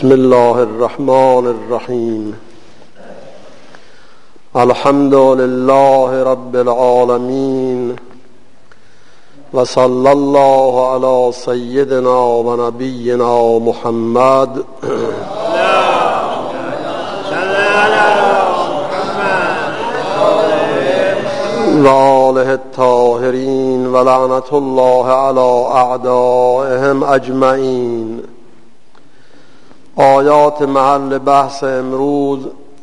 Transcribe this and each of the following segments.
بسم الله الرحمن الرحیم. الحمد لله رب العالمین و صلی الله علی سیدنا و نبینا محمد و آله الطاهرین و لعنت الله علی اعدائهم اجمعین. آیات محل بحث امروز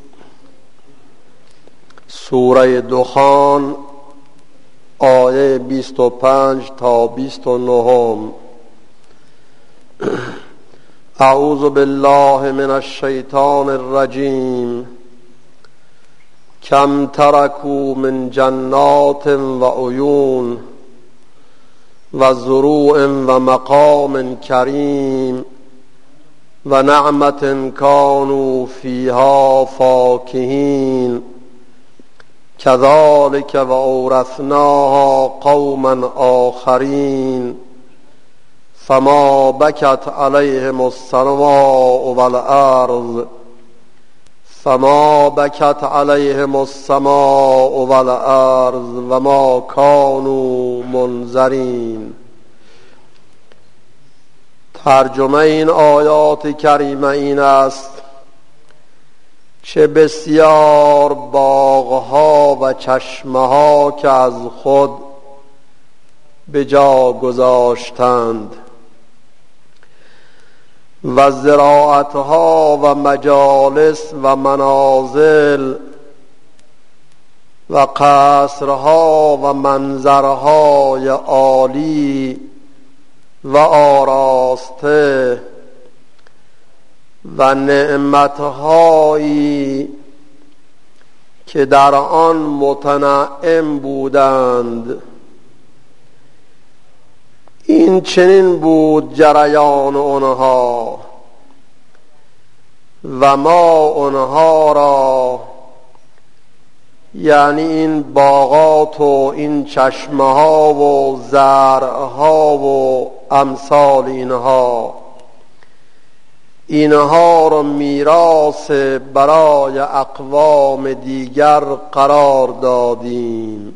سوره دخان آیه 25 تا 29. اعوذ بالله من الشیطان الرجیم. کم ترکوا من جنات و عیون و زروع و مقام کریم و نعمت کانوا فیها فاکهین کذالک و اورثناها قوما آخرین فما بکت علیهم السماء والارض و ما کانوا منذرین. ترجمه این آیات کریمه این است: چه بسیار باغها و چشمها که از خود به جا گذاشتند و زراعتها و مجالس و منازل و قصرها و منظرهای عالی و آراسته و نعمتهایی که در آن متنعم بودند. این چنین بود جریان آنها و ما آنها را، یعنی این باغات و این چشمه ها و زرعها و امثال اینها را میراث برای اقوام دیگر قرار دادیم.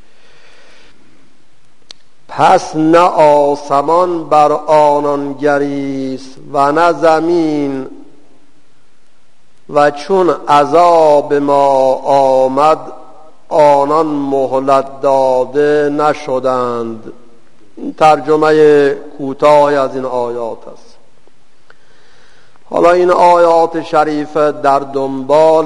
پس نه آسمان بر آنان گریست و نه زمین، و چون عذاب ما آمد آنان مهلت داده نشدند. این ترجمه کوتاهی از این آیات است. حالا این آیات شریفه در دنبال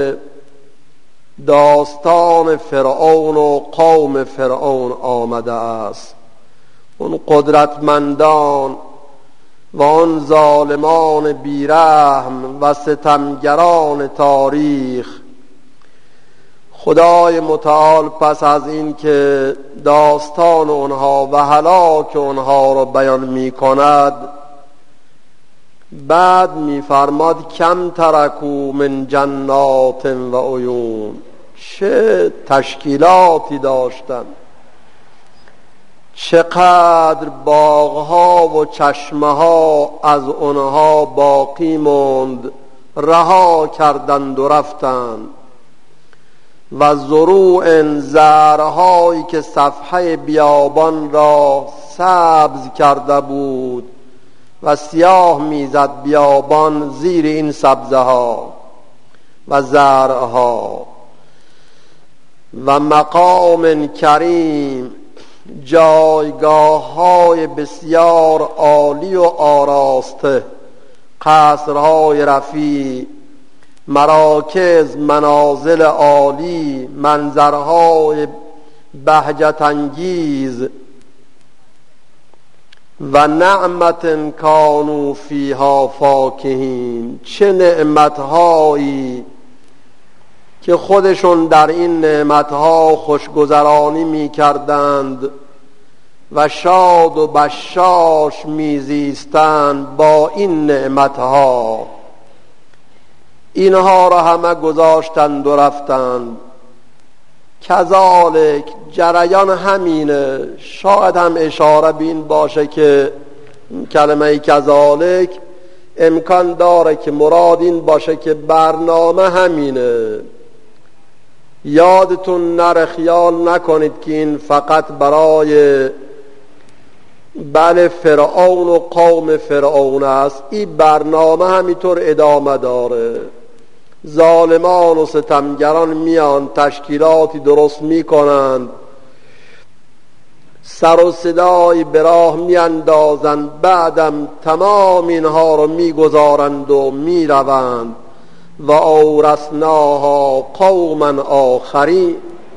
داستان فرعون و قوم فرعون آمده است. اون قدرتمندان و آن ظالمان بیرحم و ستمگران تاریخ. خدای متعال پس از این که داستان اونها و هلاک اونها را بیان می کند، بعد می فرماد کم ترکوا من جنات و عیون. چه تشکیلاتی داشتند، چقدر باغها و چشمها از آنها باقی ماند، رها کردند و رفتند. و زروع، زرعهایی که صفحه بیابان را سبز کرده بود و سیاه میزد بیابان زیر این سبزه ها و زرعها. و مقام کریم، جایگاه های بسیار عالی و آراسته، قصرهای رفیع، مراکز، منازل عالی، منظرهای بهجت انگیز. و نعمت کانوا فیها فاکهین. چه نعمتهایی که خودشون در این نعمتها خوشگذرانی می کردند و شاد و بشاش می زیستند با این نعمتها. اینها را همه گذاشتند و رفتند. کذالک، جریان همینه. شاید هم اشاره به این باشه که کلمه کذالک امکان داره که مراد این باشه که برنامه همینه. یادتون نره، خیال نکنید که این فقط برای فرعون و قوم فرعون است. این برنامه همینطور ادامه داره. ظالمان و ستمگران میان تشکیلاتی درست میکنند، سر و صدای به راه میاندازند، بعدم تمام اینها رو میگذارند و میروند. و اورثناها قوما آخرین،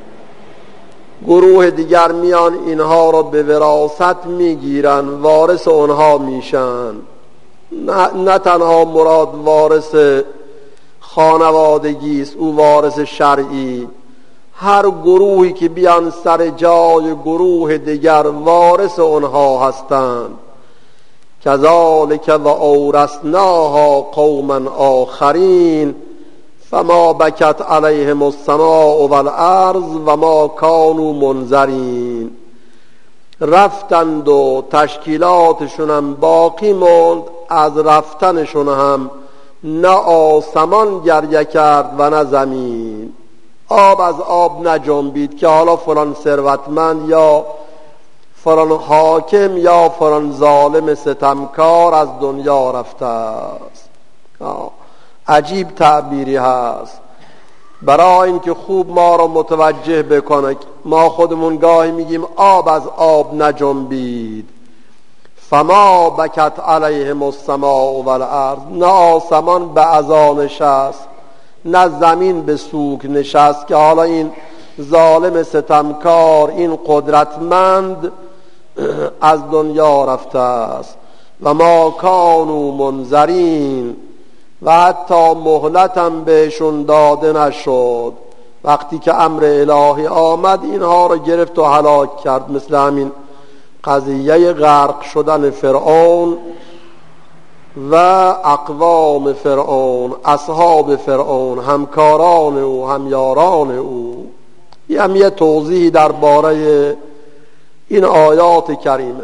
گروه دیگر میان اینها رو به وراثت میگیرن، وارث اونها میشن. نه تنها مراد وارث خانوادگی است، او وارث شرعی. هر گروهی که بیان سر جای گروه دیگر وارث اونها هستند. کذالک و اورثناها قوما آخرین فما بکت علیهم السماء والارض و ما کانوا منذرین. رفتند و تشکیلاتشون هم باقی موند، از رفتنشون هم نه آسمان گریه کرد و نه زمین. آب از آب نجنبید که حالا فلان ثروتمند یا فلان حاکم یا فلان ظالم ستمکار از دنیا رفته است. عجیب تعبیری هست برای اینکه خوب ما رو متوجه بکنه. ما خودمون گاهی میگیم آب از آب نجنبید، فما بکت علیهم السماء والارض، نه آسمان به عزا نشست نه زمین به سوگ نشست که حالا این ظالم ستمکار، این قدرتمند از دنیا رفته است. و ما کانوا منذرین، و حتی مهلتم بهشون داده نشد. وقتی که امر الهی آمد اینها رو گرفت و هلاک کرد، مثل همین قضیه غرق شدن فرعون و اقوام فرعون، اصحاب فرعون، همکاران او، همیاران او. یه توضیحی درباره این آیات کریمه.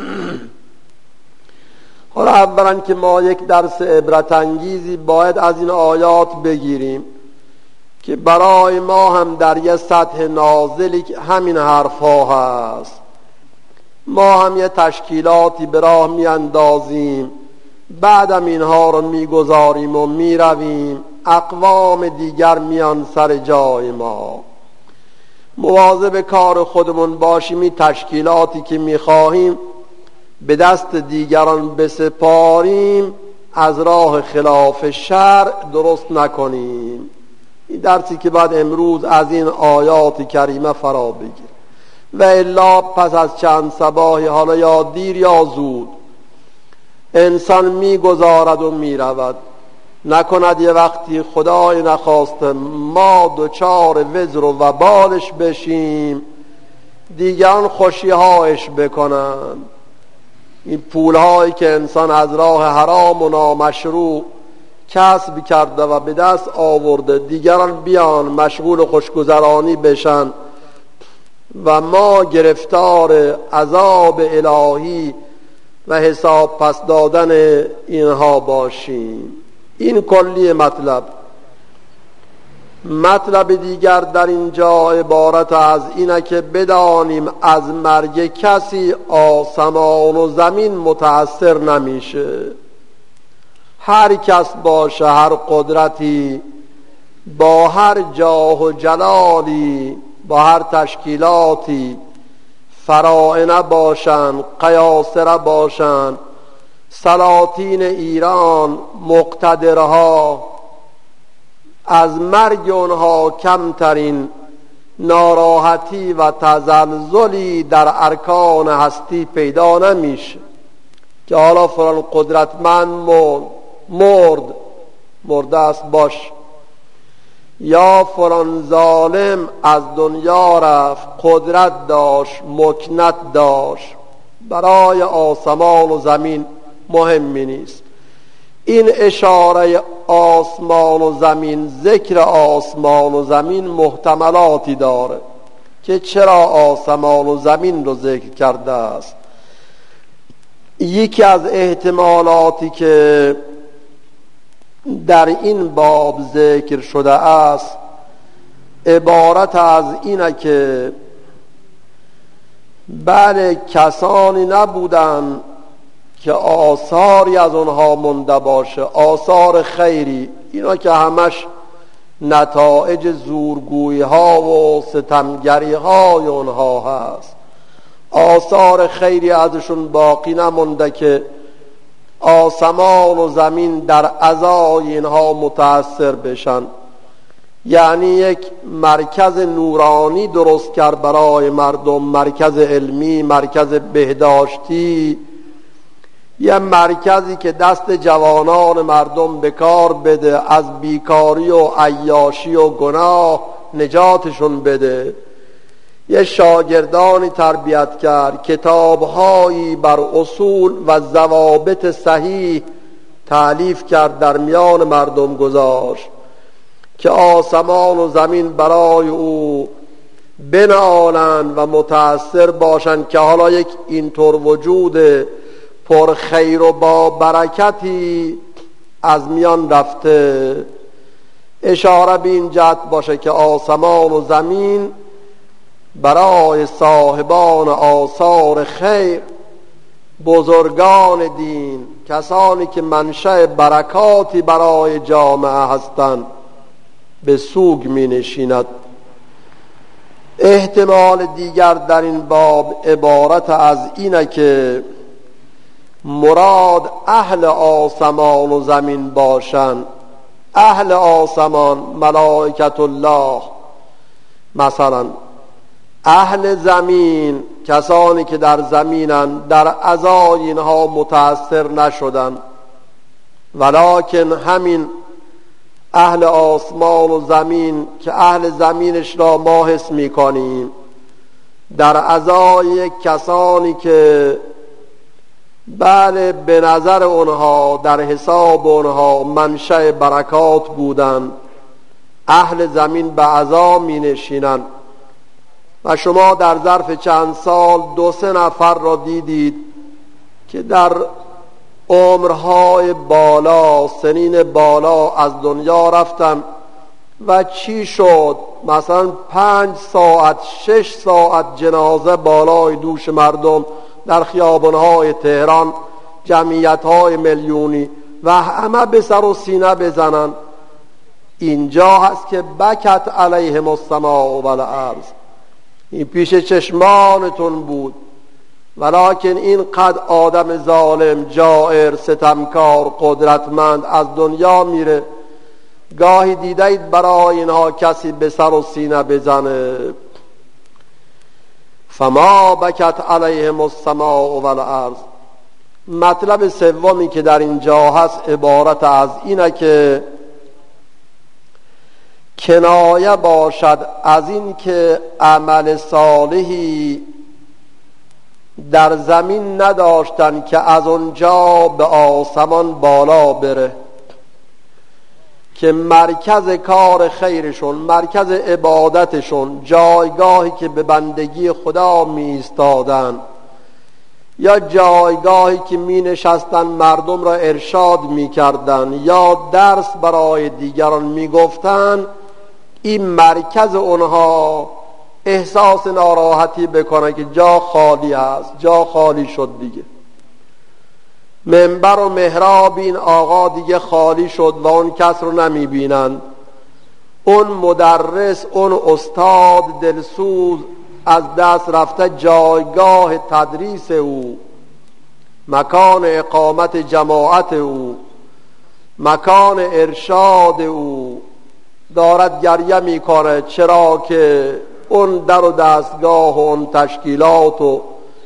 حالا اولا که ما یک درس عبرت انگیزی باید از این آیات بگیریم که برای ما هم در یه سطح نازلی همین حرف ها هست. ما هم یه تشکیلاتی به راه میاندازیم، بعدم اینها رو میگذاریم و میرویم، اقوام دیگر میان سر جای ما. مواظب کار خودمون باشیم، این تشکیلاتی که میخواهیم به دست دیگران بسپاریم از راه خلاف شرع درست نکنیم. این درسی که بعد امروز از این آیات کریمه فرا بگیر. و الا پس از چند صباحی، حالا یا دیر یا زود، انسان میگذارد و میرود. نکند یه وقتی خدای نخواسته ما دچار وزر و وبالش بشیم، دیگران خوشیهایش بکنن. این پولهایی که انسان از راه حرام و نامشروع کسب کرده و به دست آورده، دیگران بیان مشغول خوشگذرانی بشن و ما گرفتار عذاب الهی و حساب پس دادن اینها باشیم. این کلی مطلب دیگر در اینجا عبارت از اینه که بدانیم از مرگ کسی آسمان و زمین متأثر نمیشه. هر کس باشه، هر قدرتی، با هر جاه و جلالی، با هر تشکیلاتی، فرائنه باشن، قیاصره باشن، سلاطین ایران، مقتدرها، از مرگ اونها کمترین ناراحتی و تزلزلی در ارکان هستی پیدا نمیشه که حالا فلان قدرتمند مرده است باش، یا فلان ظالم از دنیا رفت، قدرت داشت، مکنت داشت، برای آسمان و زمین مهمی نیست. این اشاره آسمان و زمین، ذکر آسمان و زمین محتملاتی داره که چرا آسمان و زمین رو ذکر کرده است. یکی از احتمالاتی که در این باب ذکر شده است عبارت از اینه که بله کسانی نبودن که آثاری از اونها مونده باشه، آثار خیری، اینا که همش نتایج زورگویی ها و ستمگری های اونها هست. آثار خیری ازشون باقی نمونده که آسمان و زمین در عزای اینها متأثر بشن. یعنی یک مرکز نورانی درست کرد برای مردم، مرکز علمی، مرکز بهداشتی، یه مرکزی که دست جوانان مردم به کار بده، از بیکاری و عیاشی و گناه نجاتشون بده. یه شاگردانی تربیت کرد، کتابهایی بر اصول و ضوابط صحیح تألیف کرد، در میان مردم گذاشت که آسمان و زمین برای او بنالند و متأثر باشند که حالا یک اینطور وجود پر خیر و با برکتی از میان رفته. اشاره به این جهت باشه که آسمان و زمین برای صاحبان آثار خیر، بزرگان دین، کسانی که منشأ برکاتی برای جامعه هستند، به سوگ می نشیند. احتمال دیگر در این باب عبارت از اینه که مراد اهل آسمان و زمین باشند. اهل آسمان ملائکت الله مثلا، اهل زمین کسانی که در زمینن، در عزای اینها متأثر نشدن، ولکن همین اهل آسمان و زمین که اهل زمینش را ما حس می‌کنیم، در عزای کسانی که بله به نظر اونها در حساب اونها منشأ برکات بودن، اهل زمین به عزا می نشینن. و شما در ظرف چند سال 2-3 نفر را دیدید که در عمرهای بالا، سنین بالا از دنیا رفتن و چی شد؟ مثلا 5 ساعت 6 ساعت جنازه بالای دوش مردم در خیابانهای تهران، جمعیتهای میلیونی، و همه به سر و سینه بزنن. اینجا هست که بکت علیهم السماء والارض، این پیش چشمانتون بود، ولکن این قد آدم ظالم، جائر، ستمکار، قدرتمند از دنیا میره. گاهی دیدید برای اینها کسی به سر و سینه بزنه؟ فما بکت علیهم السماء والارض. مطلب سومی که در اینجا هست عبارت از اینه که کنایه باشد از این که عمل صالحی در زمین نداشتن که از اونجا به آسمان بالا بره، که مرکز کار خیرشون، مرکز عبادتشون، جایگاهی که به بندگی خدا می ایستادن یا جایگاهی که می نشستن مردم را ارشاد می کردن یا درس برای دیگران می گفتن، این مرکز اونها احساس ناراحتی بکنه که جا خالی است، جا خالی شد دیگه. منبر و محراب این آقا دیگه خالی شد و اون کس رو نمی بینن. اون مدرس، اون استاد دلسوز از دست رفته، جایگاه تدریس او، مکان اقامت جماعت او، مکان ارشاد او دارد گریه میکنه. چرا که اون در و دستگاه و اون تشکیلات و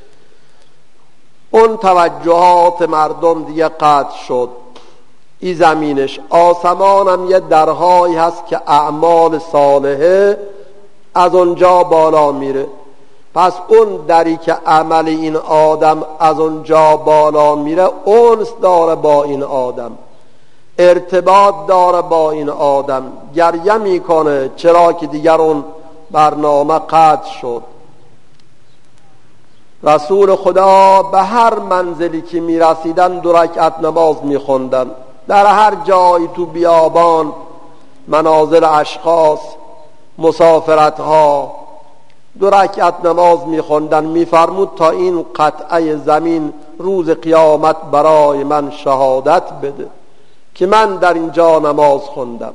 اون توجهات مردم دیگه قطع شد. این زمینش. آسمان هم یه درهایی هست که اعمال صالحه از اونجا بالا میره. پس اون دری که عمل این آدم از اونجا بالا میره، اونس داره با این آدم، ارتباط داره با این آدم، گریه میکنه چرا که دیگر اون برنامه قطع شد. رسول خدا به هر منزلی که میرسیدن 2 رکعت نماز میخوندن. در هر جایی تو بیابان، منازل اشخاص، مسافرتها 2 رکعت نماز میخوندن. میفرمود تا این قطعه زمین روز قیامت برای من شهادت بده که من در اینجا نماز خوندم.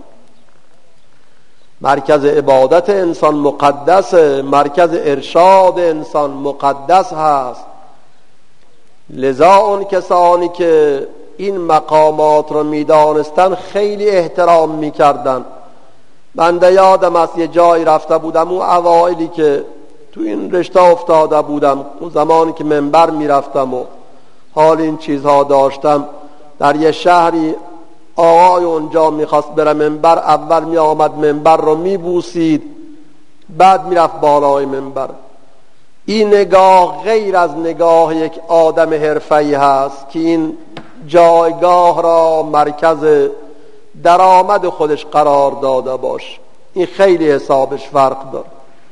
مرکز عبادت انسان مقدسه، مرکز ارشاد انسان مقدس هست. لذا اون کسانی که این مقامات رو میدانستن خیلی احترام میکردن. بنده یادم است یه جایی رفته بودم، اون اوائلی که تو این رشته افتاده بودم، اون زمانی که منبر میرفتم و حال این چیزها داشتم، در یه شهری آقای اونجا میخواست بره منبر، اول می آمد منبر رو میبوسید، بعد میرفت بالای منبر. این نگاه غیر از نگاه یک آدم حرفه‌ای هست که این جایگاه را مرکز درآمد خودش قرار داده باش. این خیلی حسابش فرق داره.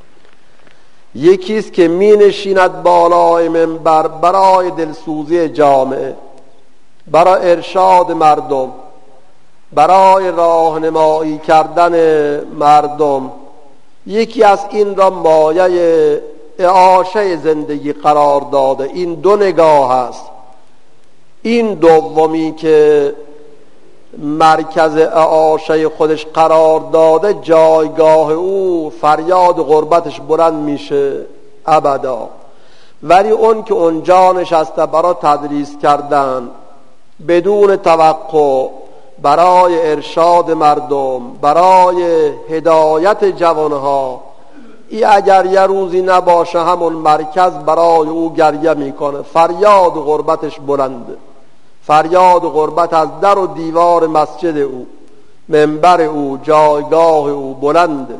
یکیست که می نشیند بالای منبر برای دلسوزی جامعه، برای ارشاد مردم، برای راهنمایی کردن مردم. یکی از این را مایه اعاشه زندگی قرار داده. این 2 نگاه است. این دومی که مرکز اعاشه خودش قرار داده، جایگاه او فریاد غربتش بلند میشه ابدا. ولی اون که اونجا نشسته برای تدریس کردن بدون توقع، برای ارشاد مردم، برای هدایت جوانها، ای اگر یه روزی نباشه همون مرکز برای او گریه میکنه. فریاد غربتش بلنده. فریاد غربت از در و دیوار مسجد او، منبر او، جایگاه او بلنده.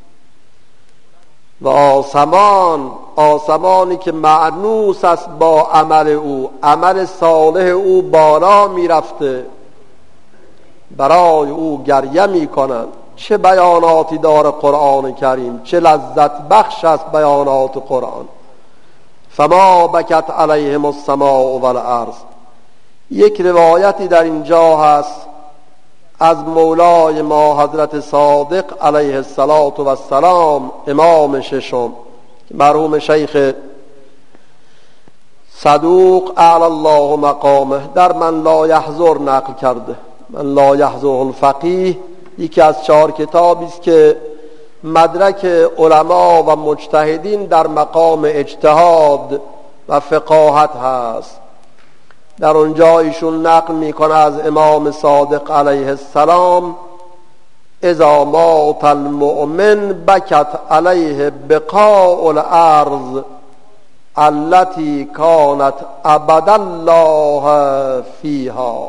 و آسمانی که معنوس است با عمل او، عمل صالح او بالا میرفته، برای او گریه میکنند. چه بیاناتی داره قرآن کریم، چه لذت بخش است بیانات قرآن. فما بکت علیهم السماء والارض. یک روایتی در اینجا هست از مولای ما حضرت صادق علیه السلام، امام ششم، مرحوم شیخ صدوق اعلی الله مقامه، در من لا یحضر نقل کرده. من لا یحضر الفقیه یکی از 4 کتابی است که مدرک علما و مجتهدین در مقام اجتهاد و فقاهت هست. در اونجا ایشون نقل میکنه از امام صادق علیه السلام: اذا مات المؤمن بکت علیه بقاء الارض التي كانت ابد الله فيها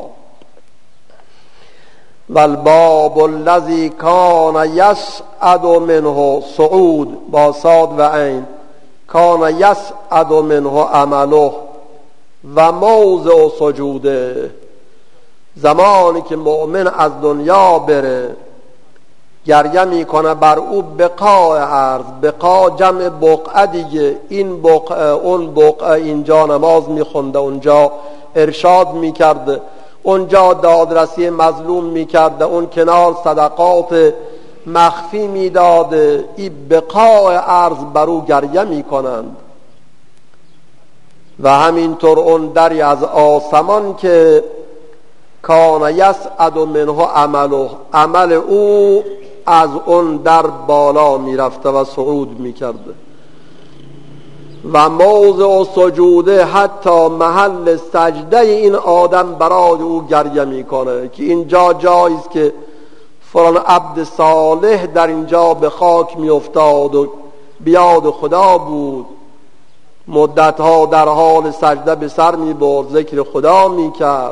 والباب الذي كان يسعد منه صعود با صاد و عین كان يسعد منه عمله و موضع سجوده. زمانی که مؤمن از دنیا بره گریه میکنه بر او بقاء ارض. بقاء جمع بقعه دیگه. این بقعه اون بقعه، اینجا نماز میخونده، اونجا ارشاد میکرده، اونجا دادرسی مظلوم میکرده، اون کنار صدقات مخفی میداده. این بقاء ارض بر او گریه میکنند. و همینطور اون دری از آسمان که کان یسعد منه عمله، عمل او از اون در بالا میرفته و صعود میکرده. و موضع سجوده، حتی محل سجده این آدم برای او گریه میکنه که اینجا جاییست که فلان عبد صالح در اینجا به خاک میافتاد و بیاد خدا بود، مدتها در حال سجده به سر میبرد، ذکر خدا میکرد،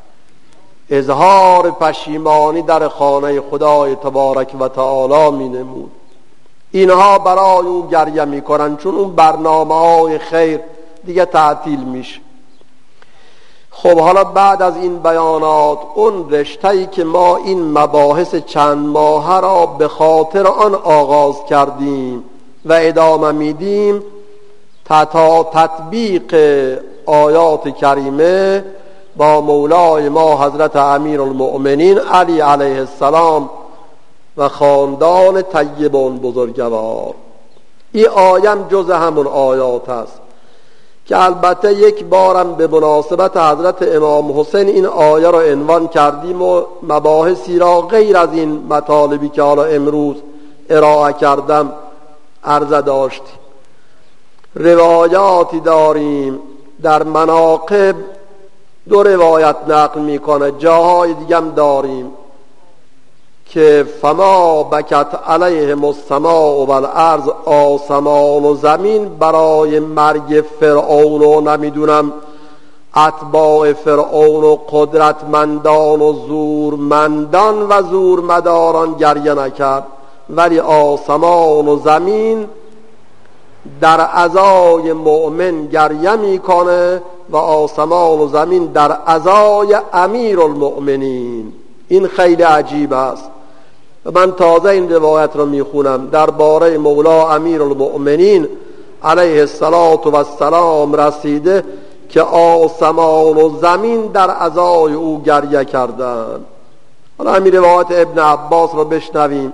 اظهار پشیمانی در خانه خدای تبارک و تعالی مینمود. اینها برای او گریه میکنن، چون اون برنامه‌های خیر دیگه تعطیل میشه. خب حالا بعد از این بیانات، اون رشته‌ای که ما این مباحث چند ماهه را به خاطر آن آغاز کردیم و ادامه میدیم، تا تطبیق آیات کریمه با مولای ما حضرت امیرالمؤمنین علی علیه السلام و خاندان طیبان بزرگوار. این آیم جز همون آیات است که البته یک بارم به مناسبت حضرت امام حسین این آیه را عنوان کردیم و مباحثی را غیر از این مطالبی که حالا امروز ارائه کردم عرضه داشتیم. روایاتی داریم در مناقب، دو روایت نقل میکنه، جاهای دیگه هم داریم که فما بکت علیهم السماء و الارض، آسمان و زمین برای مرگ فرعون و نمیدونم اتباع فرعون و قدرتمندان و زورمندان و زورمداران گریه نکرد، ولی آسمان و زمین در عزای مؤمن گریه میکنه و آسمان و زمین در عزای امیرالمؤمنین. این خیلی عجیب است و من تازه این روایت را میخونم درباره مولا امیرالمؤمنین علیه السلام رسیده که آسمان و زمین در عزای او گریه کردند. حالا همین روایت ابن عباس را بشنویم.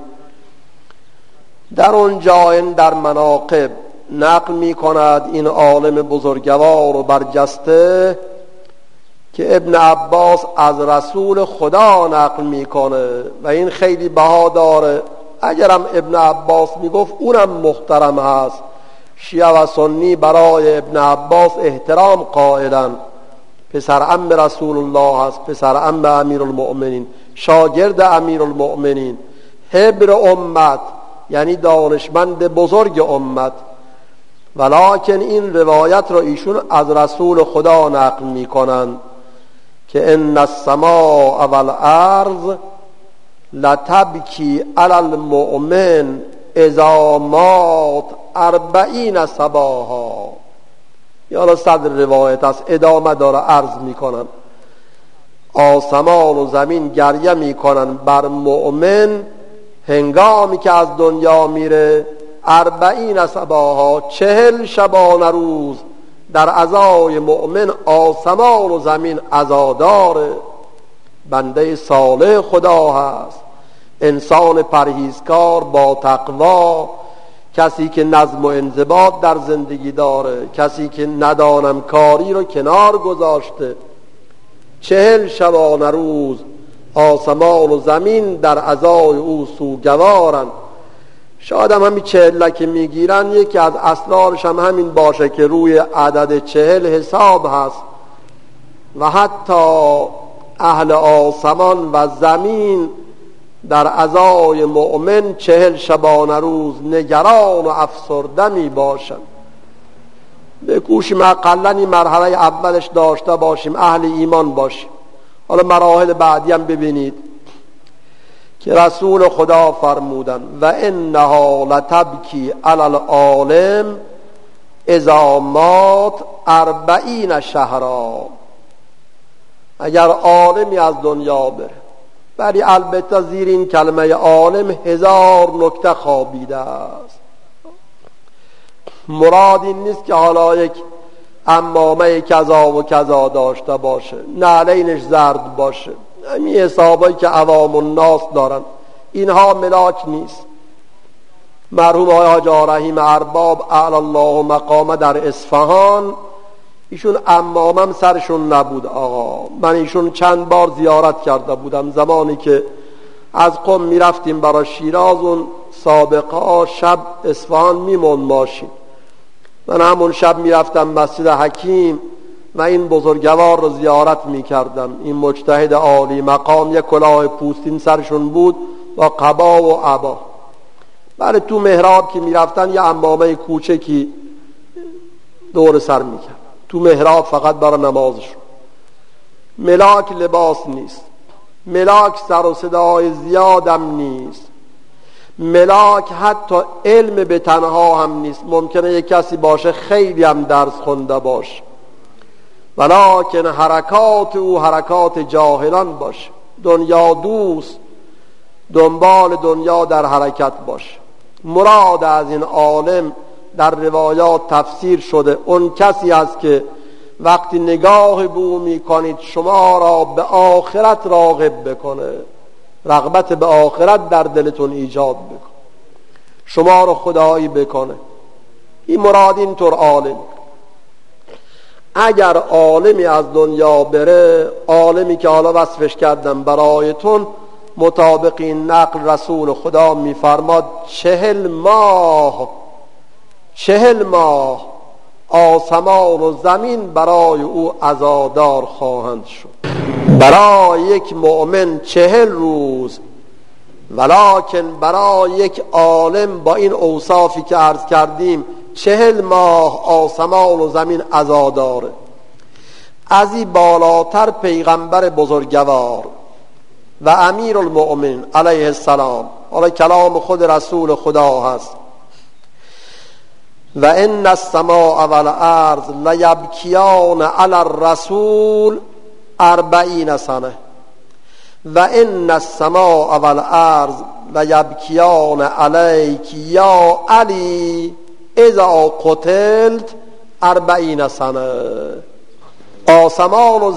در اونجا در مناقب نقل می کند این عالم بزرگوار و برجسته که ابن عباس از رسول خدا نقل میکنه و این خیلی بها داره. اگرم ابن عباس میگفت اونم محترم هست. شیعه و سنی برای ابن عباس احترام قائلن. پسر عم رسول الله هست، پسر عم امیرالمؤمنین، شاگرد امیرالمؤمنین، حبر امت، یعنی دانشمند بزرگ امت. ولکن این روایت را ایشون از رسول خدا نقل میکنن که ان السماء والارض لتبکی علی المؤمن اذا مات 40 صباحا. یا صدر روایت است، ادامه داره عرض میکنن آسمان و زمین گریه میکنن بر مؤمن هنگامی که از دنیا میره 40 صباحا، 40 شبانه روز در عزای مؤمن آسمان و زمین عزاداره. بنده صالح خدا هست، انسان پرهیزکار با تقوا، کسی که نظم و انضباط در زندگی داره، کسی که ندانم کاری رو کنار گذاشته. 40 شبانه روز آسمان و زمین در عزای او سوگوارن. شاید هم همین 40 که میگیرن یکی از اسرارش هم همین باشه که روی عدد 40 حساب هست و حتی اهل آسمان و زمین در عزای مؤمن 40 شبانه روز نگران و افسرده می باشن. بکوشیم اقلن این مرحله اولش داشته باشیم، اهل ایمان باشیم. حالا مراحل بعدی هم ببینید که رسول خدا فرمودن و انها لتبکی علی العالم اذا مات 40 شهرا. اگر عالمی از دنیا بره، ولی البته زیر این کلمه عالم 1000 نکته خوابیده است. مراد این نیست که حالا یک عمامه کذا و کذا داشته باشه، نعلینش زرد باشه، همین حسابایی که عوام الناس دارن، اینها ملاک نیست. مرحوم آقای حاج رحیم ارباب اعلی الله مقامه در اصفهان، ایشون عمامم سرشون نبود آقا. من ایشون چند بار زیارت کرده بودم زمانی که از قم میرفتیم برای شیراز. اون سابقا شب اصفهان میمون ماشین، من همون شب میرفتم مسجد حکیم و این بزرگوار رو زیارت میکردم. این مجتهد عالی مقام، یک کلاه پوستین سرشون بود و قبا و عبا. بله تو محراب که میرفتن یه عمامه کوچکی دور سر میکرد تو محراب فقط برای نمازشون. ملاک لباس نیست، ملاک سر و صدای زیادم نیست، ملاک حتی علم به تنها هم نیست. ممکنه یک کسی باشه خیلی هم درس خونده باشه، ولکن حرکات او حرکات جاهلان باشه، دنیا دوست، دنبال دنیا در حرکت باشه. مراد از این عالم در روایات تفسیر شده اون کسی است که وقتی نگاه به او میکنید شما را به آخرت راغب بکنه، رغبت به آخرت در دلتون ایجاد بکنه، شما را خدایی بکنه. این مراد اینطور عالم. اگر عالمی از دنیا بره، عالمی که حالا وصفش کردم برایتون، مطابق این نقل رسول خدا میفرماد 40 ماه آسمان و زمین برای او عزادار خواهند شد. برای یک مؤمن 40 روز، ولکن برای یک عالم با این اوصافی که عرض کردیم 40 ماه آسمان و زمین عزاداره. از این بالاتر پیغمبر بزرگوار و امیر المؤمنین علیه السلام، حالا کلام خود رسول خدا هست، و ان السماء والارض لیبکیان علی الرسول 40 سنه و ان السماء والارض لیبکیان علیک یا علی اذا قتلت 40 سنه. آسمان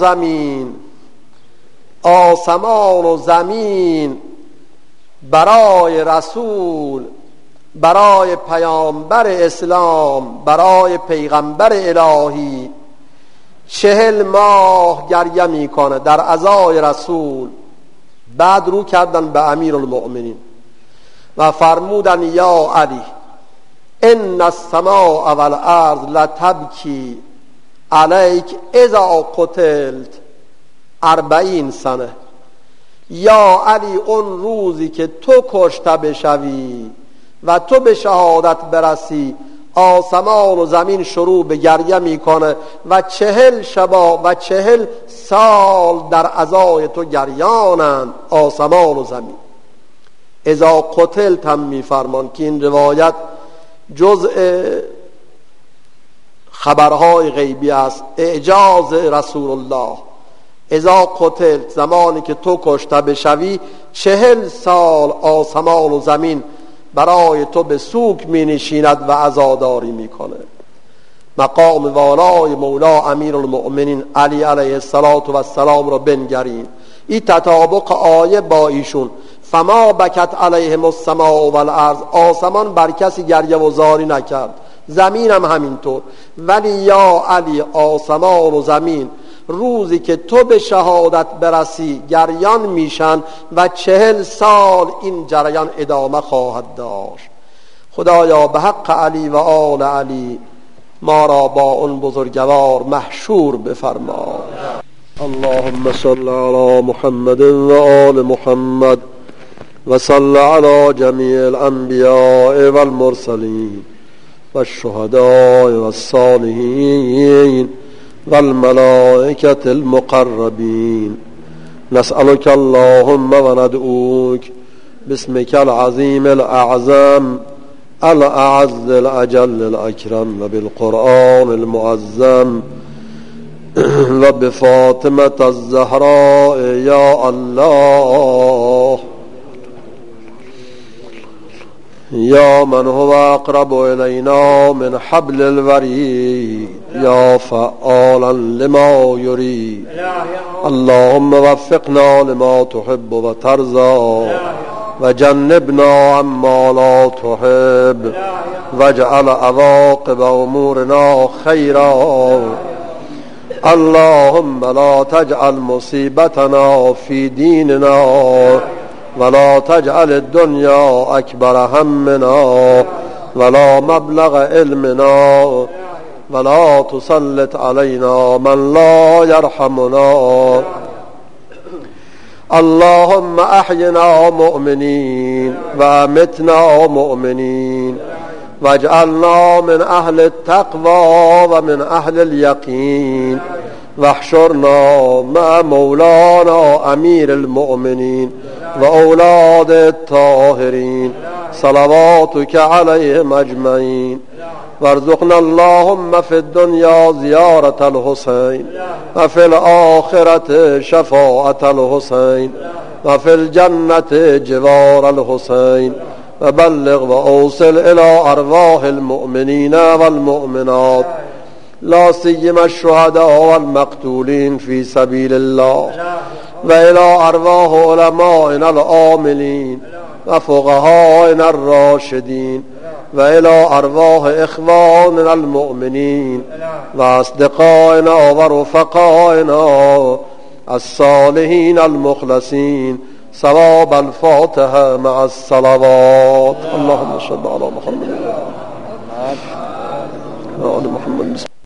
و زمین برای رسول، برای پیامبر اسلام، برای پیغمبر الهی 40 ماه گریه میکنه در عزای رسول. بعد رو کردن به امیر المؤمنین و فرمودن یا علی ان السماء والارض لتبکی علیک اذا قتلت 40 سنه. یا علی اون روزی که تو کشته بشوی و تو به شهادت برسی، آسمان و زمین شروع به گریه میکنه و 40 شبا و 40 سال در عزای تو گریانند آسمان و زمین. اذا قتلت هم میفرمان که این روایت جزء خبرهای غیبی است، اعجاز رسول الله. اذا قتلت، زمانی که تو کشته بشوی 40 سال آسمان و زمین برای تو به سوک می نشیند و عزاداری می کنه. مقام والای مولا امیر المؤمنین علی علیه السلام را بنگرین. این تطابق آیه با ایشون، فما بکت علیهم السماء والارض، آسمان بر کسی گریه و زاری نکرد، زمین هم همینطور. ولی یا علی آسمان و زمین روزی که تو به شهادت برسی گریان میشن و 40 سال این جریان ادامه خواهد داشت. خدایا به حق علی و آل علی ما را با اون بزرگوار محشور بفرما. اللهم صل علی محمد و آل محمد و صل علی جمیع الانبیاء والمرسلین والشهداء والصالحین والملائكة المقربين. نسألك اللهم وندعوك باسمك العظيم الأعظم الأعز الأجل الأكرم وبالقرآن المعظم وبفاطمة الزهراء يا الله يا من هو أقرب إلينا من حبل الوريد يا فعالا لما يريد. اللهم وفقنا لما تحب وترضى وجنبنا عما لا تحب واجعل عواقب أمورنا خيرا. اللهم لا تجعل مصيبتنا في ديننا ولا تجعل الدنيا أكبر همنا ولا مبلغ علمنا ولا تسلط علينا من لا يرحمنا. اللهم أحينا مؤمنين وأمتنا مؤمنين واجعلنا من أهل التقوى ومن أهل اليقين واحشرنا مع مولانا أمير المؤمنين وأولاد الطاهرين صلواتك عليهم أجمعين. وارزقنا اللهم في الدنيا زيارة الحسين وفي الآخرة شفاعة الحسين وفي الجنة جوار الحسين وبلغ وأوصل إلى أرواح المؤمنين والمؤمنات لا سيما الشهداء والمقتولين في سبيل الله، وإلى أرواح علمائنا العاملين وفقهائنا الراشدين، وإلى أرواح إخواننا المؤمنين وأصدقائنا ورفقائنا الصالحين المخلصين. ثواب الفاتحة مع الصلوات. اللهم صل على محمد وعلى آل محمد.